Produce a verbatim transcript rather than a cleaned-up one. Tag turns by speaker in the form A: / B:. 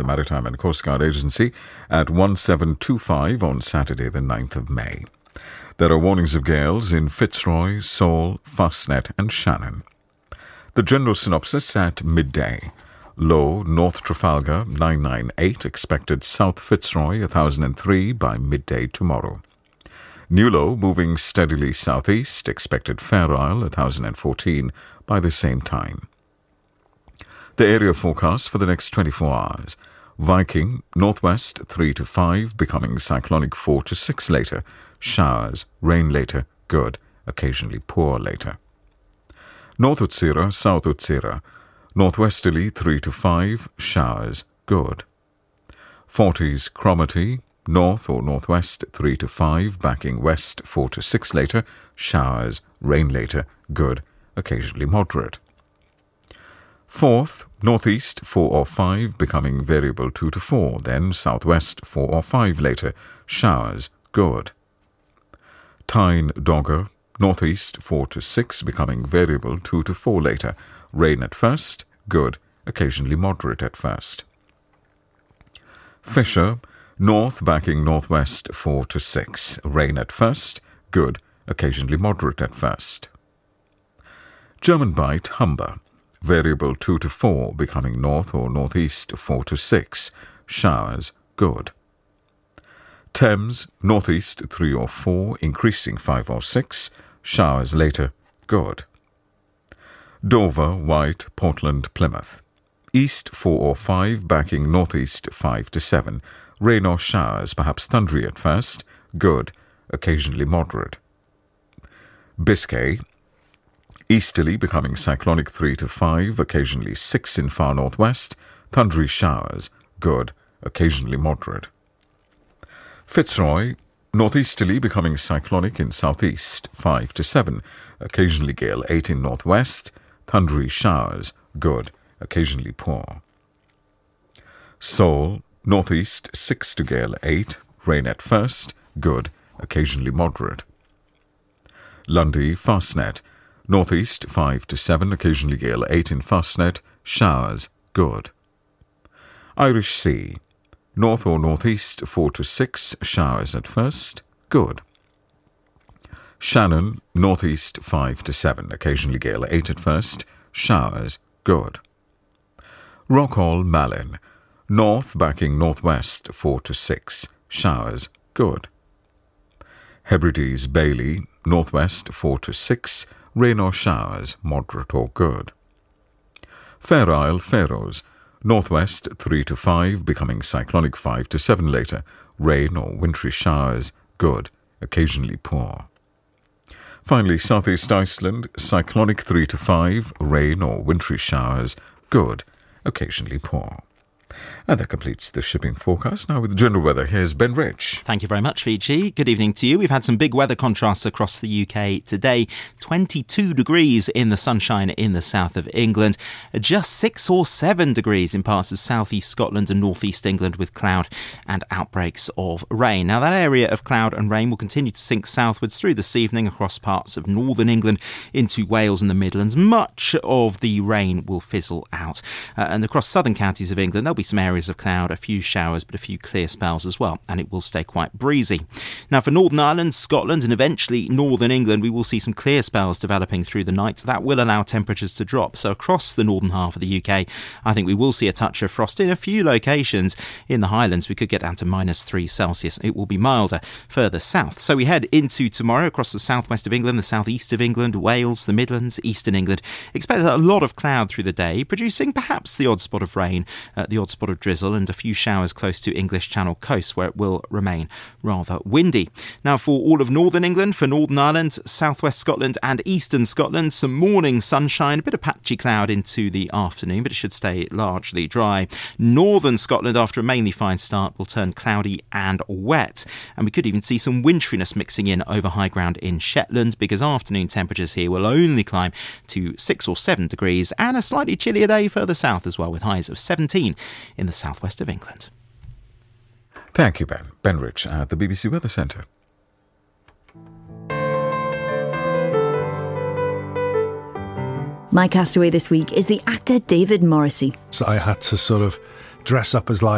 A: Maritime and Coast Guard Agency at one seven two five on Saturday the ninth of May. There are warnings of gales in Fitzroy, Seoul, Fastnet and Shannon. The general synopsis at midday. Low, North Trafalgar, nine nine eight, expected South Fitzroy, one thousand three by midday tomorrow. New low, moving steadily southeast, expected Fair Isle, one thousand fourteen by the same time. The area forecast for the next twenty-four hours. Viking, northwest three to five, becoming cyclonic four to six later. Showers, rain later, good, occasionally poor later. North Utsira, South Utsira, northwesterly three to five, showers, good. forties Cromarty, north or northwest three to five, backing west four to six later, showers, rain later, good, occasionally moderate. Fourth, northeast four or five, becoming variable two to four, then southwest four or five later, showers, good. Tyne Dogger, northeast four to six, becoming variable two to four later, rain at first, good, occasionally moderate at first. Fisher, north backing northwest four to six, rain at first, good, occasionally moderate at first. German Bight, Humber, variable two to four, becoming north or northeast four to six, showers, good. Thames, northeast three or four, increasing five or six, showers later, good. Dover, White, Portland, Plymouth. East four or five, backing northeast five to seven. Rain or showers, perhaps thundery at first, good, occasionally moderate. Biscay, easterly, becoming cyclonic three to five, occasionally six in far northwest. Thundery showers, good, occasionally moderate. Fitzroy, northeasterly, becoming cyclonic in southeast five to seven, occasionally gale eight in northwest. Thundery showers, good, occasionally poor. Seoul, northeast six to gale eight, rain at first, good, occasionally moderate. Lundy, Fastnet, northeast five to seven, occasionally gale eight in Fastnet, showers, good. Irish Sea, north or northeast four to six, showers at first, good. Shannon, northeast five to seven, occasionally gale eight at first, showers, good. Rockall, Malin, north backing northwest four to six, showers, good. Hebrides, Bailey, northwest four to six, rain or showers, moderate or good. Fair Isle, Faroes, northwest three to five, becoming cyclonic five to seven later, rain or wintry showers, good, occasionally poor. Finally, southeast Iceland, cyclonic three to five, rain or wintry showers, good, occasionally poor. And that completes the shipping forecast. Now with the general weather, here's Ben Rich.
B: Thank you very much, Fiji. Good evening to you. We've had some big weather contrasts across the U K today. twenty-two degrees in the sunshine in the south of England. Just six or seven degrees in parts of southeast Scotland and northeast England with cloud and outbreaks of rain. Now that area of cloud and rain will continue to sink southwards through this evening across parts of northern England into Wales and the Midlands. Much of the rain will fizzle out. Uh, and across southern counties of England, there'll be some areas of cloud, a few showers, but a few clear spells as well, and it will stay quite breezy. Now for Northern Ireland, Scotland and eventually northern England, we will see some clear spells developing through the night. That will allow temperatures to drop. So across the northern half of the U K, I think we will see a touch of frost in a few locations. In the Highlands, we could get down to minus three Celsius. It will be milder further south. So we head into tomorrow across the southwest of England, the southeast of England, Wales, the Midlands, eastern England. Expect a lot of cloud through the day, producing perhaps the odd spot of rain, uh, the odd spot of drizzle and a few showers close to English Channel coast where it will remain rather windy. Now for all of northern England, for Northern Ireland, southwest Scotland and eastern Scotland, some morning sunshine, a bit of patchy cloud into the afternoon, but it should stay largely dry. Northern Scotland, after a mainly fine start, will turn cloudy and wet, and we could even see some winteriness mixing in over high ground in Shetland, because afternoon temperatures here will only climb to six or seven degrees, and a slightly chillier day further south as well, with highs of seventeen in the southwest of England.
A: Thank you, Ben. Ben Rich at the B B C Weather Centre.
C: My castaway this week is the actor David Morrissey.
D: So I had to sort of dress up as like